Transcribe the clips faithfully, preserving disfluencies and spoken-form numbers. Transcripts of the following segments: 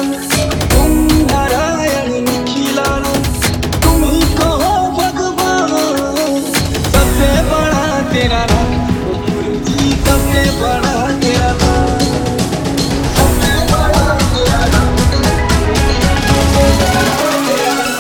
नाम, तुम नारायण निखिला नाम, तुम ही कहो भगवान। सबसे बड़ा तेरा नाम, ओ गुरु जी सबसे बड़ा तेरा नाम, सबसे बड़ा तेरा नाम, सबसे बड़ा तेरा नाम।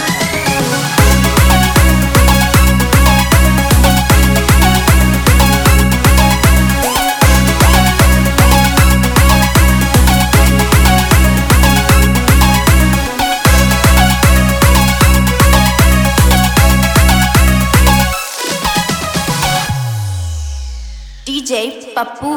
डीजे पप्पू।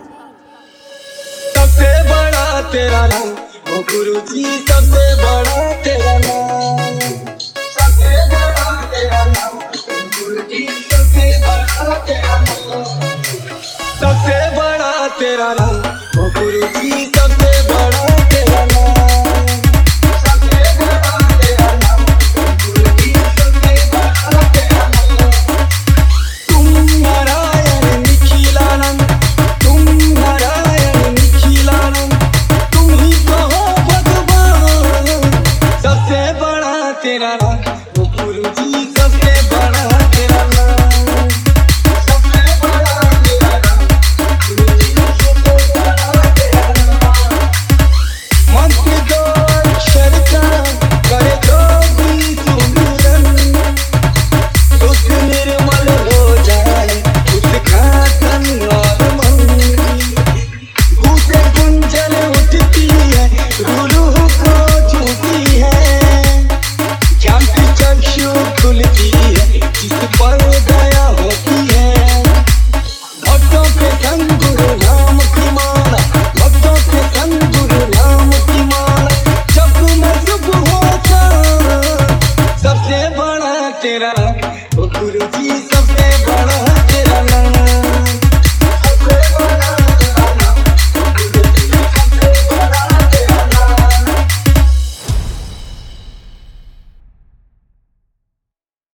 सबसे बड़ा तेरा नाम, ओ गुरु जी सबसे बड़ा तेरा नाम, सबसे बड़ा तेरा नाम, ओ गुरु जी सबसे बड़ा तेरा नाम, सबसे बड़ा तेरा नाम, ओ गुरु जी।